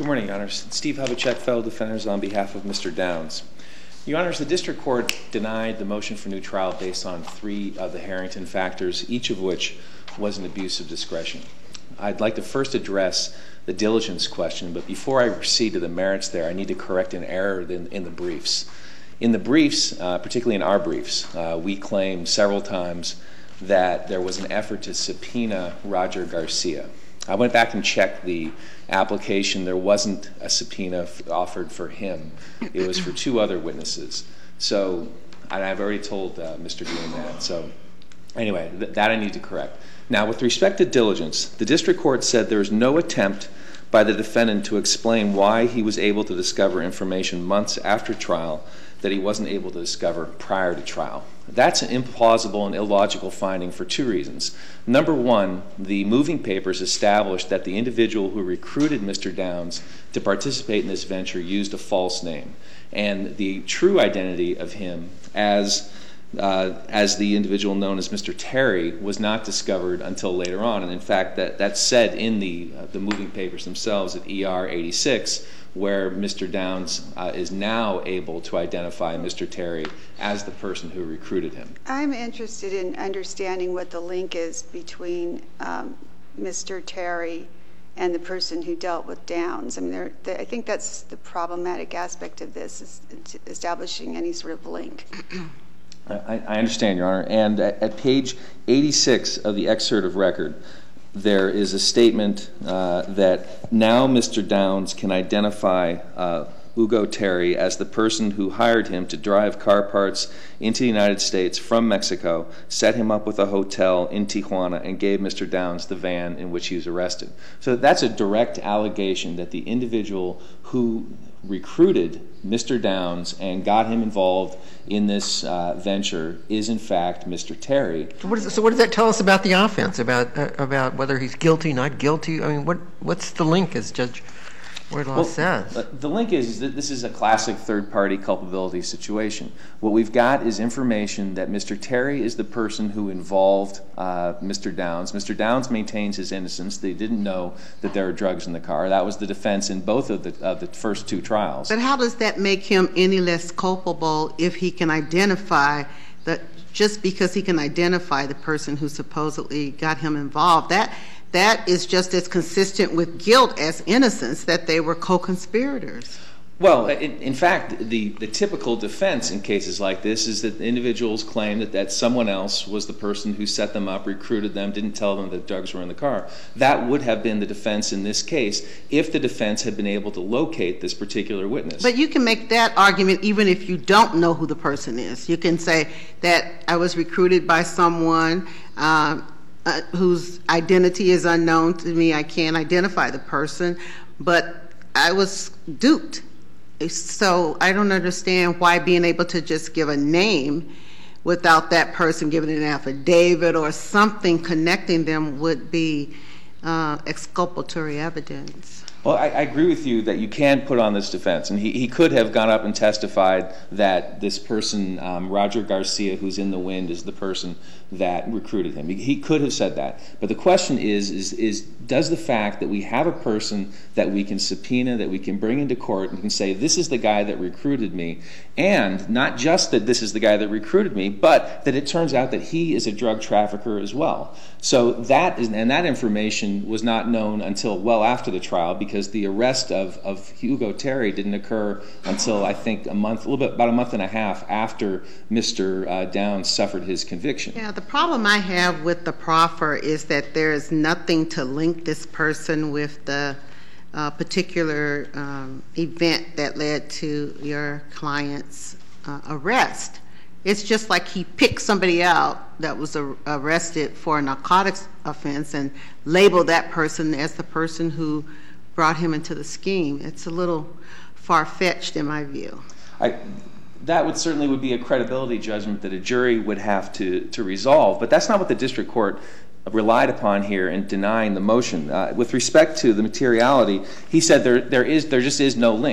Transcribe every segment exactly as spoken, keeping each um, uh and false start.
Good morning, Your Honors. Steve Hubachek, fellow defenders, on behalf of Mister Downs. Your Honors, the District Court denied the motion for new trial based on three of the Harrington factors, each of which was an abuse of discretion. I'd like to first address the diligence question, but before I proceed to the merits there, I need to correct an error in, in the briefs. In the briefs, uh, particularly in our briefs, uh, we claimed several times that there was an effort to subpoena Roger Garcia. I went back and checked the application. There wasn't a subpoena f- offered for him. It was for two other witnesses. So and I've already told uh, Mister Green that. So anyway, th- that I need to correct. Now, with respect to diligence, the district court said there is no attempt by the defendant to explain why he was able to discover information months after trial that he wasn't able to discover prior to trial. That's an implausible and illogical finding for two reasons. Number one, the moving papers established that the individual who recruited Mister Downs to participate in this venture used a false name. And the true identity of him as uh, as the individual known as Mister Terry was not discovered until later on. And in fact, that, that's said in the, uh, the moving papers themselves at E R eighty-six, where Mister Downs uh, is now able to identify Mister Terry as the person who recruited him. I'm interested in understanding what the link is between um, Mister Terry and the person who dealt with Downs. I mean, there, the, I think that's the problematic aspect of this, is establishing any sort of link. I, I understand, Your Honor. And at, at page eighty-six of the excerpt of record, there is a statement uh, that now Mister Downs can identify uh, Hugo Terry as the person who hired him to drive car parts into the United States from Mexico, set him up with a hotel in Tijuana, and gave Mister Downs the van in which he was arrested. So that's a direct allegation that the individual who recruited Mister Downs and got him involved in this uh, venture is in fact Mister Terry. So what, is, so what does that tell us about the offense, about uh, about whether he's guilty, not guilty? I mean, what what's the link, as Judge Wardlaw well, says? The link is that this is a classic third-party culpability situation. What we've got is information that Mister Terry is the person who involved uh, Mister Downs. Mister Downs maintains his innocence. They didn't know that there were drugs in the car. That was the defense in both of the of the first two trials. But how does that make him any less culpable if he can identify the just because he can identify the person who supposedly got him involved? That that is just as consistent with guilt as innocence, that they were co-conspirators. Well, in, in fact, the, the typical defense in cases like this is that individuals claim that, that someone else was the person who set them up, recruited them, didn't tell them that drugs were in the car. That would have been the defense in this case if the defense had been able to locate this particular witness. But you can make that argument even if you don't know who the person is. You can say that I was recruited by someone uh, uh, whose identity is unknown to me. I can't identify the person, but I was duped. So I don't understand why being able to just give a name without that person giving an affidavit or something connecting them would be uh, exculpatory evidence. Well, I, I agree with you that you can put on this defense, and he, he could have gone up and testified that this person, um, Roger Garcia, who's in the wind, is the person that recruited him. He, he could have said that. But the question is, is, is does the fact that we have a person that we can subpoena, that we can bring into court and can say, this is the guy that recruited me, and not just that this is the guy that recruited me, but that it turns out that he is a drug trafficker as well. So that is, and that information was not known until well after the trial, because the arrest of, of Hugo Terry didn't occur until, I think, a month, a little bit, about a month and a half after Mister Uh, Downs suffered his conviction. Yeah, the problem I have with the proffer is that there is nothing to link this person with the uh, particular um, event that led to your client's uh, arrest. It's just like he picked somebody out that was a- arrested for a narcotics offense and labeled that person as the person who brought him into the scheme. It's a little far-fetched in my view. I, that would certainly would be a credibility judgment that a jury would have to, to resolve, but that's not what the district court relied upon here in denying the motion. Uh, with respect to the materiality, he said there there is there just is no link.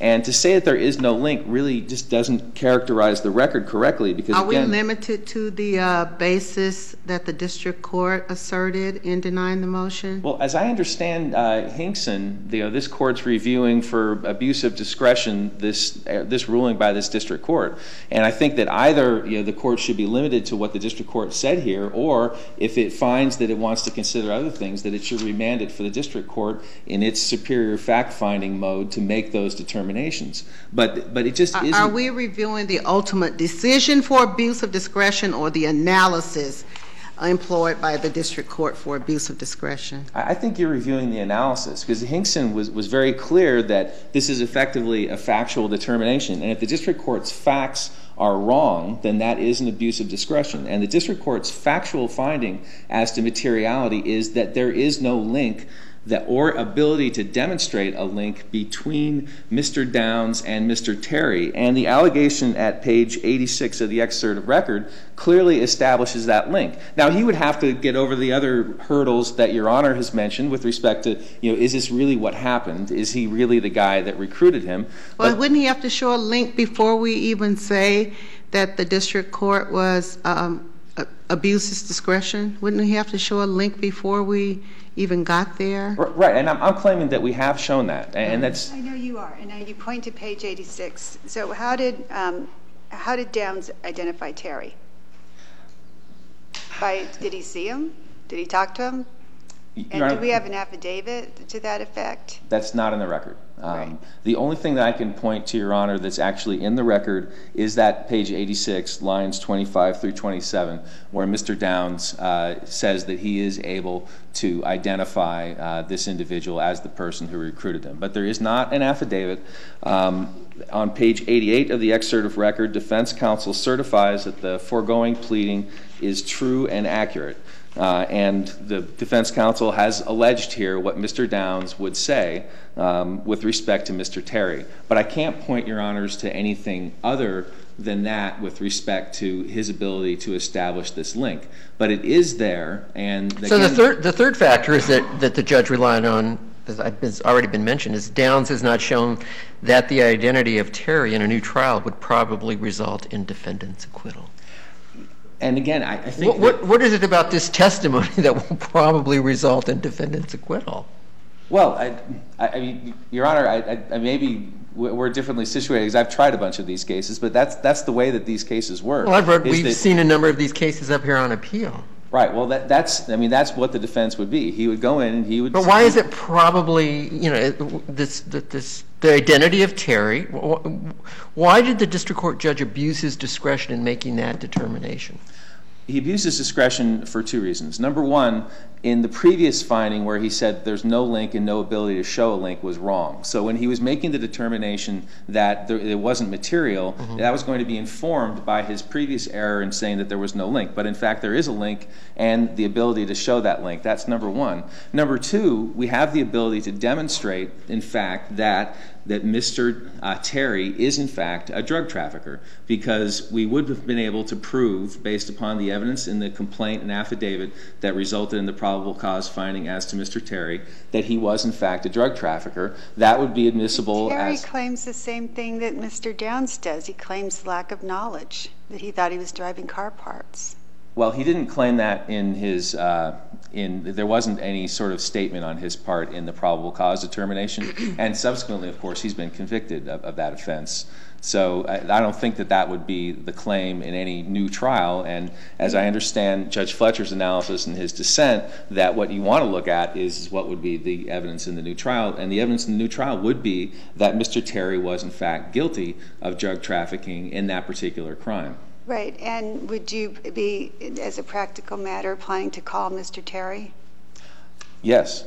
And to say that there is no link really just doesn't characterize the record correctly, because Are we again, limited to the uh, basis that the district court asserted in denying the motion? well, as I understand uh, Hinkson, you know, this court's reviewing for abuse of discretion this uh, this ruling by this district court, and I think that either you know the court should be limited to what the district court said here, or if it finds that it wants to consider other things, that it should remand it for the district court in its superior fact-finding mode to make those determinations. But but it just Are- isn't. Are we reviewing the ultimate decision for abuse of discretion or the analysis employed by the district court for abuse of discretion? I I think you're reviewing the analysis, because Hinkson was, was very clear that this is effectively a factual determination. And if the district court's facts are wrong, then that is an abuse of discretion. And the district court's factual finding as to materiality is that there is no link that or ability to demonstrate a link between Mister Downs and Mister Terry. And the allegation at page eighty-six of the excerpt of record clearly establishes that link. Now, he would have to get over the other hurdles that Your Honor has mentioned with respect to, you know, is this really what happened? Is he really the guy that recruited him? Well, But- wouldn't he have to show a link before we even say that the district court was um, a- abused his discretion? Wouldn't he have to show a link before we even got there? R- Right, and I'm, I'm claiming that we have shown that, and that's, I know you are, and now you point to page eighty-six. So how did, um, how did Downs identify Terry? By, did he see him? Did he talk to him? Your And Honor, do we have an affidavit to that effect? that's not in the record. Um, Right. The only thing that I can point to, Your Honor, that's actually in the record is that page eighty-six, lines twenty-five through twenty-seven, where Mister Downs uh, says that he is able to identify uh, this individual as the person who recruited him. But there is not an affidavit. Um, on page eighty-eight of the excerpt of record, defense counsel certifies that the foregoing pleading is true and accurate. Uh, and the defense counsel has alleged here what Mister Downs would say um, with respect to Mister Terry. But I can't point, Your Honors, to anything other than that with respect to his ability to establish this link. But it is there, and So the again- third, the third factor is that, that the judge relied on, as has already been mentioned, is Downs has not shown that the identity of Terry in a new trial would probably result in defendant's acquittal. And again, I, I think What, what, what is it about this testimony that will probably result in defendant's acquittal? Well, I, I, I mean, Your Honor, I, I, I maybe we're differently situated because I've tried a bunch of these cases, but that's that's the way that these cases work. Well, I've read, is we've that- seen a number of these cases up here on appeal. Right. Well, that, that's I mean that's what the defense would be. He would go in and he would. But why is it probably, you know, it- this, this, the identity of Terry? wh- Why did the district court judge abuse his discretion in making that determination? He abused his discretion for two reasons. Number one, in the previous finding where he said there's no link and no ability to show a link was wrong. So when he was making the determination that there, it wasn't material, Mm-hmm. that was going to be informed by his previous error in saying that there was no link. But in fact, there is a link and the ability to show that link. That's number one. Number two, we have the ability to demonstrate, in fact, that that Mister Uh, Terry is in fact a drug trafficker, because we would have been able to prove, based upon the evidence in the complaint and affidavit that resulted in the probable cause finding as to Mister Terry, that he was in fact a drug trafficker. That would be admissible Terry as... claims the same thing that Mister Downs does. He claims lack of knowledge, that he thought he was driving car parts. Well, he didn't claim that in his, uh, in, there wasn't any sort of statement on his part in the probable cause determination, and subsequently, of course, he's been convicted of, of that offense. So I, I don't think that that would be the claim in any new trial, and as I understand Judge Fletcher's analysis in his dissent, that what you want to look at is what would be the evidence in the new trial, and the evidence in the new trial would be that Mister Terry was in fact guilty of drug trafficking in that particular crime. Right, and would you be, as a practical matter, planning to call Mister Terry? Yes.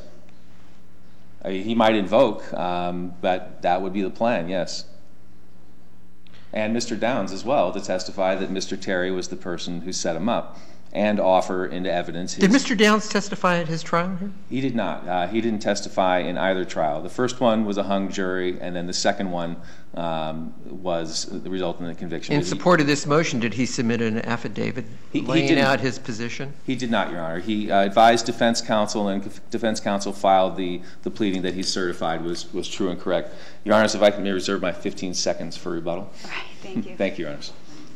I mean, he might invoke, um, but that would be the plan, yes. And Mister Downs as well, to testify that Mister Terry was the person who set him up. and offer into evidence his... Did Mister Downs testify at his trial here? He did not. Uh, he didn't testify in either trial. The first one was a hung jury, and then the second one um, was the result in the conviction. In He- support of this motion, did he submit an affidavit He- he laying didn't. out his position? He did not, Your Honor. He uh, advised defense counsel, and defense counsel filed the, the pleading that he certified was, was true and correct. Your Honors, if I can may reserve my fifteen seconds for rebuttal. All right, thank you. Thank you, Your Honors.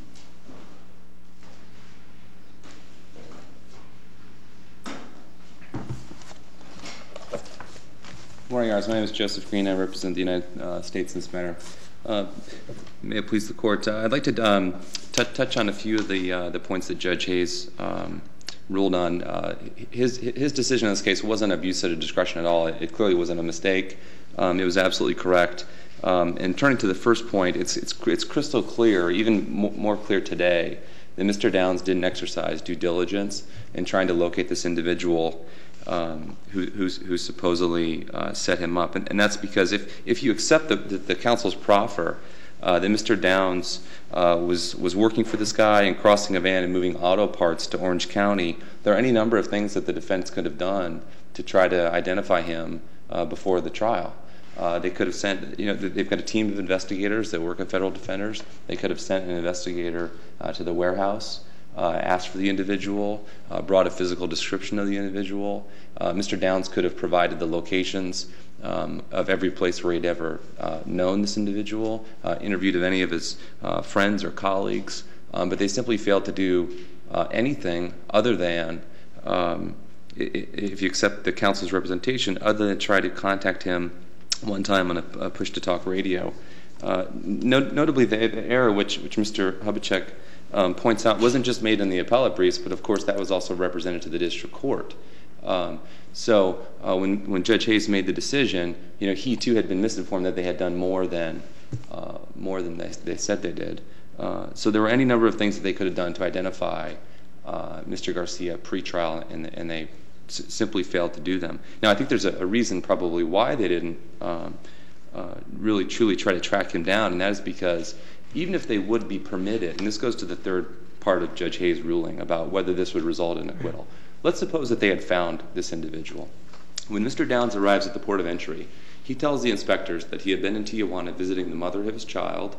Good morning, Your Honors. My name is Joseph Green. I represent the United uh, States in this matter. Uh, may it please the Court, uh, I'd like to um, t- touch on a few of the uh, the points that Judge Hayes um, ruled on. Uh, his his decision in this case wasn't abuse of discretion at all. It, it clearly wasn't a mistake. Um, it was absolutely correct. Um, and turning to the first point, it's it's it's crystal clear, even mo- more clear today, that Mister Downs didn't exercise due diligence in trying to locate this individual um, who who's, who supposedly uh, set him up. And, and that's because if, if you accept the, the, the counsel's proffer uh, that Mister Downs uh, was, was working for this guy and crossing a van and moving auto parts to Orange County, there are any number of things that the defense could have done to try to identify him uh, before the trial. Uh, they could have sent, you know, they've got a team of investigators that work at federal defenders. They could have sent an investigator uh, to the warehouse, uh, asked for the individual, uh, brought a physical description of the individual. Uh, Mister Downs could have provided the locations um, of every place where he'd ever uh, known this individual, uh, interviewed of any of his uh, friends or colleagues, um, but they simply failed to do uh, anything other than, um, if you accept the counsel's representation, other than try to contact him one time on a, a push-to-talk radio. Uh, not, notably, the, the error which, which Mister Hubachek um, points out wasn't just made in the appellate briefs, but of course that was also represented to the district court. Um, so uh, when, when Judge Hayes made the decision, you know, he too had been misinformed that they had done more than uh, more than they, they said they did. Uh, so there were any number of things that they could have done to identify uh, Mister Garcia pre-trial, and, and they s- simply failed to do them. Now, I think there's a, a reason probably why they didn't um, uh, really truly try to track him down, and that is because even if they would be permitted, and this goes to the third part of Judge Hayes' ruling about whether this would result in acquittal. Let's suppose that they had found this individual. When Mister Downs arrives at the port of entry, he tells the inspectors that he had been in Tijuana visiting the mother of his child.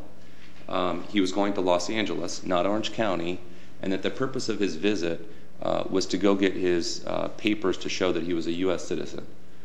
Um, he was going to Los Angeles, not Orange County, and that the purpose of his visit uh, was to go get his uh, papers to show that he was a U S citizen.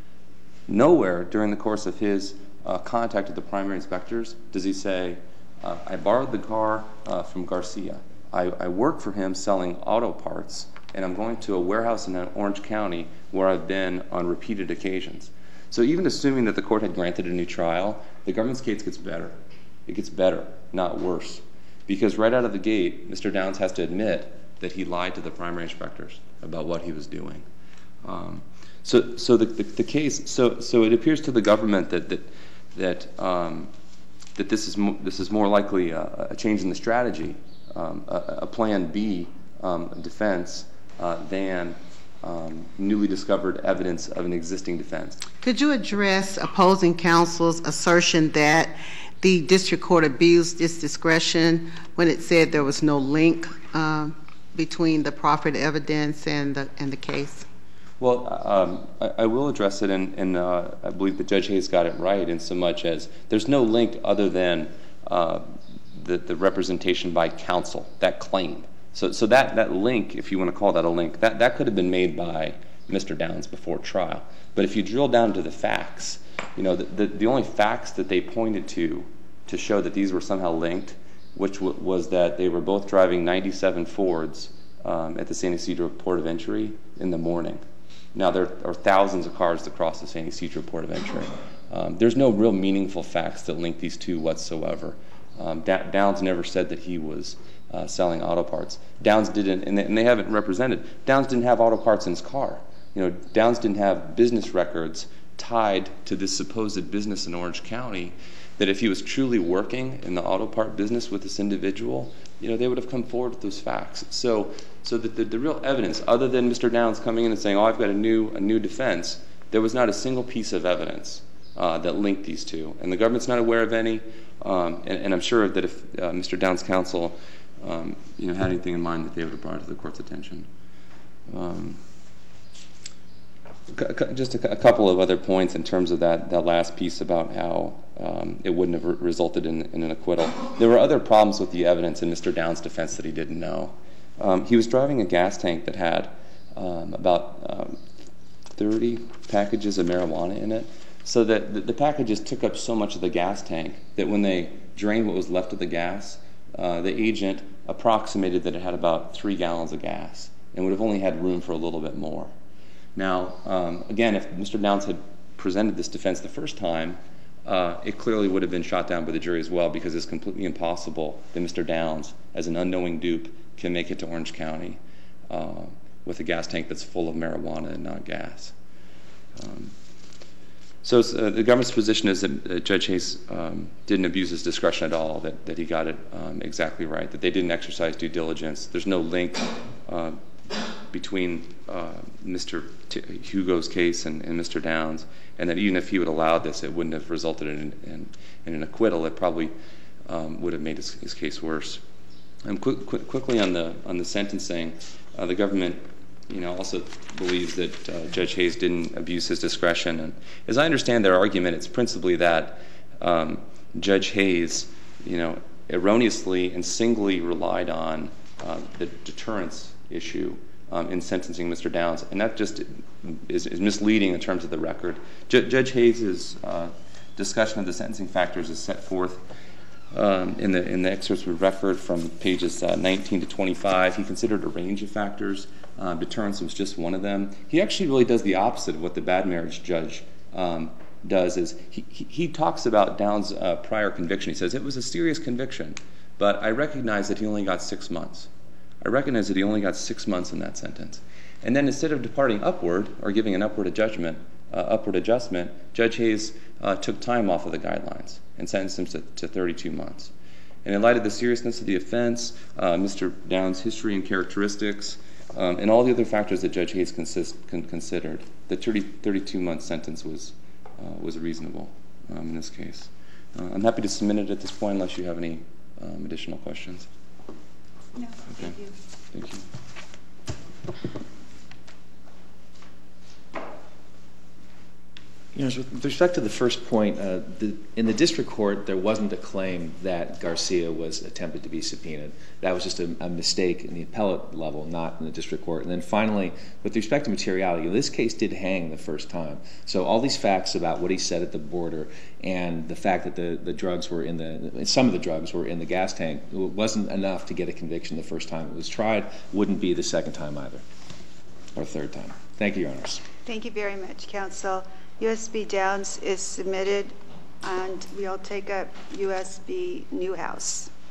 Nowhere during the course of his uh, contact with the primary inspectors does he say, uh, I borrowed the car uh, from Garcia. I, I work for him selling auto parts, and I'm going to a warehouse in Orange County where I've been on repeated occasions. So even assuming that the court had granted a new trial, the government's case gets better. It gets better, not worse. Because right out of the gate, Mister Downs has to admit that he lied to the primary inspectors about what he was doing. Um, so so the, the, the case, so so it appears to the government that that that, um, that this is mo- this is more likely a, a change in the strategy, um, a, a plan B um, defense uh, than um, newly discovered evidence of an existing defense. Could you address opposing counsel's assertion that the district court abused its discretion when it said there was no link um, between the proffered evidence and the and the case? Well, um, I, I will address it, and, and uh, I believe that Judge Hayes got it right in so much as there's no link other than uh, the, the representation by counsel, that claim. So, so that, that link, if you want to call that a link, that, that could have been made by Mister Downs before trial. But if you drill down to the facts, you know, the, the, the only facts that they pointed to to show that these were somehow linked, which w- was that they were both driving ninety-seven Fords um, at the San Ysidro Port of Entry in the morning. Now, there are thousands of cars that cross the San Ysidro Port of Entry. Um, there's no real meaningful facts that link these two whatsoever. Um, da- Downs never said that he was uh, selling auto parts. Downs didn't, and they, and they haven't represented, Downs didn't have auto parts in his car. You know, Downs didn't have business records tied to this supposed business in Orange County, that if he was truly working in the auto part business with this individual, you know, they would have come forward with those facts. So, so that the, the real evidence, other than Mister Downs coming in and saying, "Oh, I've got a new a new defense," there was not a single piece of evidence uh, that linked these two, and the government's not aware of any. Um, and, and I'm sure that if uh, Mister Downs' counsel, um, you know, had anything in mind, that they would have brought it to the court's attention. Um, c- c- just a, c- a couple of other points in terms of that, that last piece about how um, it wouldn't have re- resulted in, in an acquittal. There were other problems with the evidence in Mister Downs' defense that he didn't know. Um, he was driving a gas tank that had um, about um, thirty packages of marijuana in it, so that the, the packages took up so much of the gas tank that when they drained what was left of the gas, uh, the agent approximated that it had about three gallons of gas and would have only had room for a little bit more. Now, um, again, if Mister Downs had presented this defense the first time, uh, it clearly would have been shot down by the jury as well, because it's completely impossible that Mister Downs, as an unknowing dupe, can make it to Orange County uh, with a gas tank that's full of marijuana and not gas. Um, so uh, the government's position is that uh, Judge Hayes um, didn't abuse his discretion at all, that, that he got it um, exactly right, that they didn't exercise due diligence. There's no link uh, between uh, Mister T- Hugo's case and, and Mister Downs, and that even if he would allowed this, it wouldn't have resulted in, in, in an acquittal. It probably um, would have made his, his case worse. And quick, quick, quickly on the on the sentencing, uh, the government, you know, also believes that uh, Judge Hayes didn't abuse his discretion. And as I understand their argument, it's principally that um, Judge Hayes, you know, erroneously and singly relied on uh, the deterrence issue um, in sentencing Mister Downs, and that just is, is misleading in terms of the record. J- Judge Hayes' uh, discussion of the sentencing factors is set forth Um, in the in the excerpts we referred from pages uh, nineteen to twenty-five. He considered a range of factors. Uh, deterrence was just one of them. He actually really does the opposite of what the bad marriage judge um, does. Is he, he, he talks about Downs' uh, prior conviction. He says it was a serious conviction, but I recognize that he only got six months. I recognize that he only got six months in that sentence. And then instead of departing upward or giving an upward adjustment, uh, upward adjustment, Judge Hayes uh, took time off of the guidelines and sentenced him to, to thirty-two months. And in light of the seriousness of the offense, uh, Mister Downs' history and characteristics, um, and all the other factors that Judge Hayes consist, con- considered, the thirty-two month sentence was uh, was reasonable um, in this case. Uh, I'm happy to submit it at this point unless you have any um, additional questions. No, Okay. thank you. Thank you. You know, with respect to the first point, uh, the, in the district court, there wasn't a claim that Garcia was attempted to be subpoenaed. That was just a, a mistake in the appellate level, not in the district court. And then finally, with respect to materiality, this case did hang the first time. So all these facts about what he said at the border and the fact that the, the drugs were in the, some of the drugs were in the gas tank, it wasn't enough to get a conviction the first time it was tried. Wouldn't be the second time either, or third time. Thank you, Your Honors. Thank you very much, counsel. U S B Downs is submitted, and we'll take up U S B Newhouse.